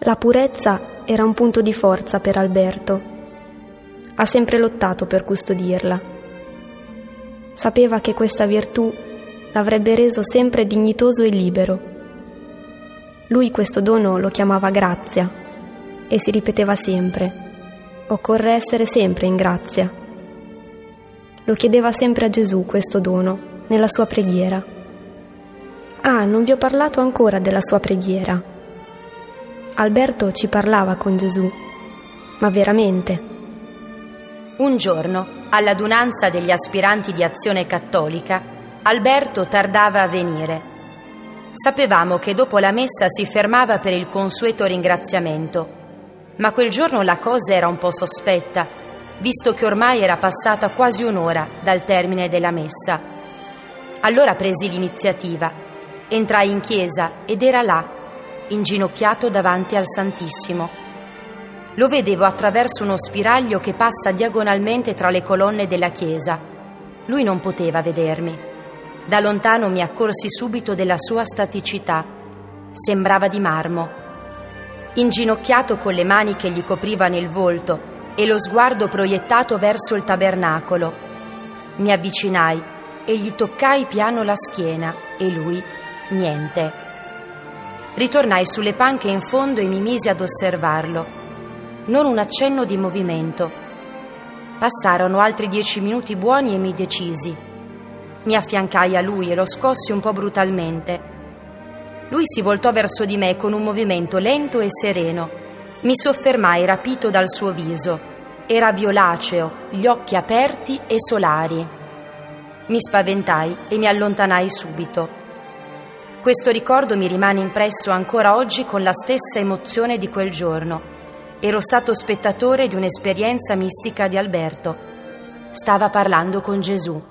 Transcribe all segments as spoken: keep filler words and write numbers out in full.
La purezza era un punto di forza per Alberto. Ha sempre lottato per custodirla. Sapeva che questa virtù l'avrebbe reso sempre dignitoso e libero. Lui questo dono lo chiamava grazia e si ripeteva sempre: occorre essere sempre in grazia. Lo chiedeva sempre a Gesù questo dono nella sua preghiera. Ah, non vi ho parlato ancora della sua preghiera. Alberto ci parlava con Gesù, ma veramente. Un giorno, all'adunanza degli aspiranti di Azione Cattolica, Alberto tardava a venire. Sapevamo che dopo la messa si fermava per il consueto ringraziamento, ma quel giorno la cosa era un po' sospetta, visto che ormai era passata quasi un'ora dal termine della messa. Allora presi l'iniziativa, entrai in chiesa ed era là, inginocchiato davanti al Santissimo. Lo vedevo attraverso uno spiraglio che passa diagonalmente tra le colonne della chiesa. Lui non poteva vedermi. Da lontano mi accorsi subito della sua staticità. Sembrava di marmo. Inginocchiato con le mani che gli coprivano il volto e lo sguardo proiettato verso il tabernacolo, mi avvicinai e gli toccai piano la schiena e lui niente. Ritornai sulle panche in fondo e mi misi ad osservarlo. Non un accenno di movimento. Passarono altri dieci minuti buoni e mi decisi. Mi affiancai a lui e lo scossi un po' brutalmente. Lui si voltò verso di me con un movimento lento e sereno. Mi soffermai rapito dal suo viso. Era violaceo, gli occhi aperti e solari. Mi spaventai e mi allontanai subito. Questo ricordo mi rimane impresso ancora oggi con la stessa emozione di quel giorno. Ero stato spettatore di un'esperienza mistica di Alberto. Stava parlando con Gesù.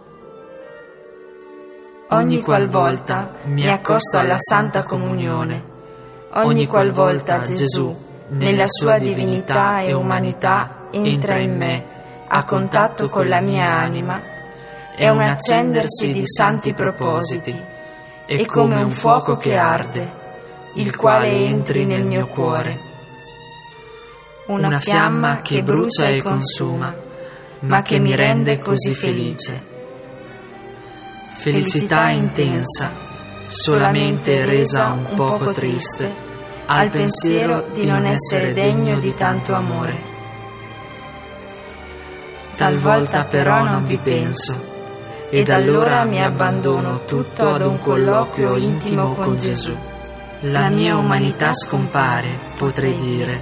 Ogni qualvolta mi accosto alla Santa Comunione, ogni qualvolta Gesù, nella sua divinità e umanità, entra in me, a contatto con la mia anima, è un accendersi di santi propositi. È come un fuoco che arde, il quale entri nel mio cuore. Una fiamma che brucia e consuma, ma che mi rende così felice. Felicità intensa, solamente resa un poco triste, al pensiero di non essere degno di tanto amore. Talvolta però non vi penso, ed allora mi abbandono tutto ad un colloquio intimo con Gesù. La mia umanità scompare, potrei dire.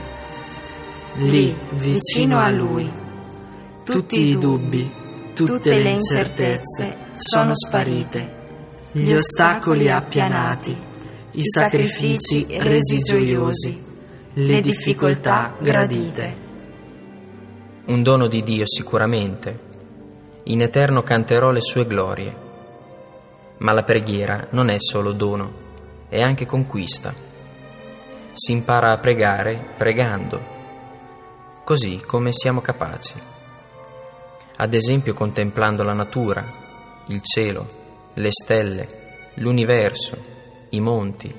Lì, vicino a Lui, tutti i dubbi, tutte le incertezze sono sparite, gli ostacoli appianati, i sacrifici resi gioiosi, le difficoltà gradite. Un dono di Dio sicuramente. In eterno canterò le sue glorie. Ma la preghiera non è solo dono, è anche conquista. Si impara a pregare pregando, così come siamo capaci. Ad esempio contemplando la natura, il cielo, le stelle, l'universo, i monti.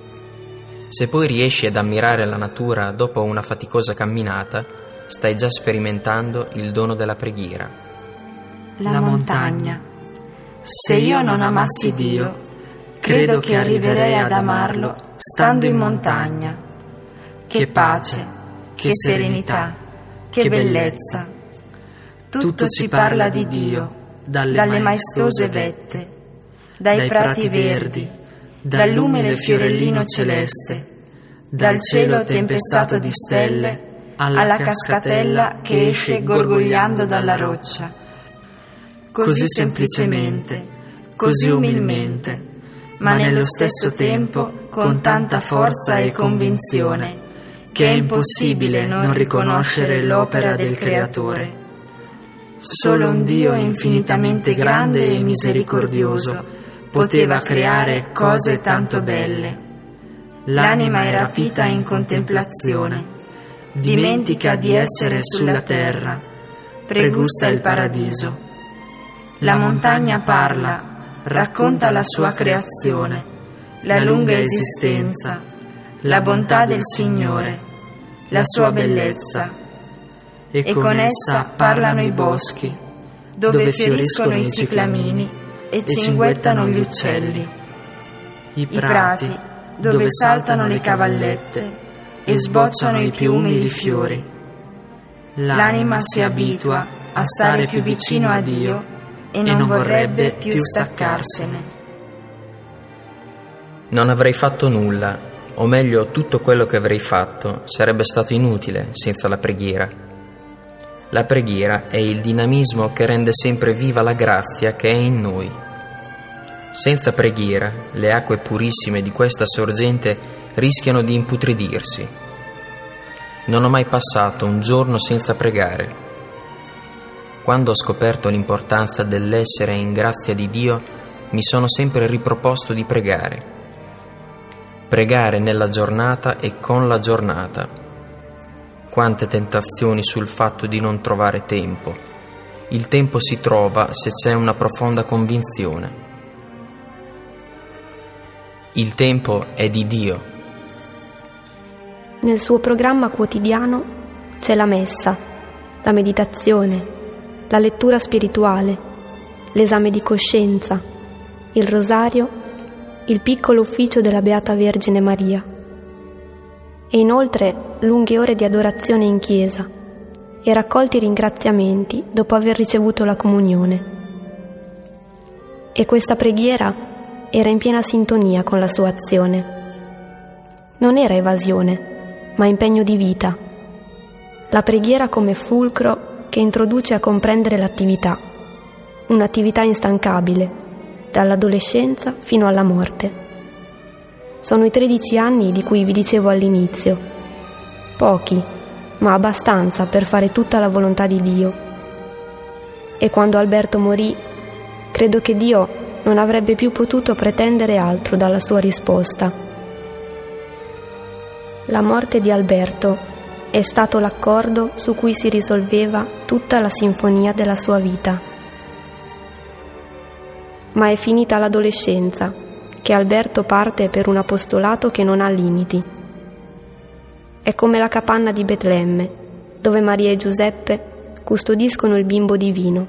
Se poi riesci ad ammirare la natura dopo una faticosa camminata, stai già sperimentando il dono della preghiera. La montagna. Se io non amassi Dio, credo che arriverei ad amarlo stando in montagna. Che pace, che serenità, che bellezza. Tutto ci parla di Dio, dalle maestose vette, dai prati verdi, dall'umile fiorellino celeste, dal cielo tempestato di stelle, alla cascatella che esce gorgogliando dalla roccia. Così semplicemente, così umilmente, ma nello stesso tempo con tanta forza e convinzione che è impossibile non riconoscere l'opera del Creatore. Solo un Dio infinitamente grande e misericordioso poteva creare cose tanto belle. L'anima è rapita in contemplazione, dimentica di essere sulla terra, pregusta il paradiso. La montagna parla, racconta la sua creazione, la lunga esistenza, la bontà del Signore, la sua bellezza. E con essa parlano i boschi, dove fioriscono i ciclamini e cinguettano gli uccelli, i prati, dove saltano le cavallette e sbocciano i più umili fiori. L'anima si abitua a stare più vicino a Dio e non vorrebbe più staccarsene. Non avrei fatto nulla, o meglio tutto quello che avrei fatto sarebbe stato inutile senza la preghiera. La preghiera è il dinamismo che rende sempre viva la grazia che è in noi. Senza preghiera, le acque purissime di questa sorgente rischiano di imputridirsi. Non ho mai passato un giorno senza pregare. Quando ho scoperto l'importanza dell'essere in grazia di Dio, mi sono sempre riproposto di pregare. Pregare nella giornata e con la giornata. Quante tentazioni sul fatto di non trovare tempo. Il tempo si trova se c'è una profonda convinzione. Il tempo è di Dio. Nel suo programma quotidiano c'è la messa, la meditazione, la lettura spirituale, l'esame di coscienza, il rosario, il piccolo ufficio della Beata Vergine Maria. E inoltre lunghe ore di adorazione in chiesa e raccolti ringraziamenti dopo aver ricevuto la comunione. E questa preghiera era in piena sintonia con la sua azione. Non era evasione, ma impegno di vita. La preghiera come fulcro che introduce a comprendere l'attività, un'attività instancabile, dall'adolescenza fino alla morte. Sono i tredici anni di cui vi dicevo all'inizio. Pochi, ma abbastanza per fare tutta la volontà di Dio. E quando Alberto morì, credo che Dio non avrebbe più potuto pretendere altro dalla sua risposta. La morte di Alberto è stato l'accordo su cui si risolveva tutta la sinfonia della sua vita. Ma è finita l'adolescenza, che Alberto parte per un apostolato che non ha limiti. È come la capanna di Betlemme, dove Maria e Giuseppe custodiscono il bimbo divino.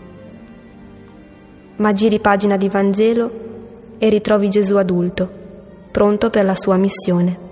Ma giri pagina di Vangelo e ritrovi Gesù adulto, pronto per la sua missione.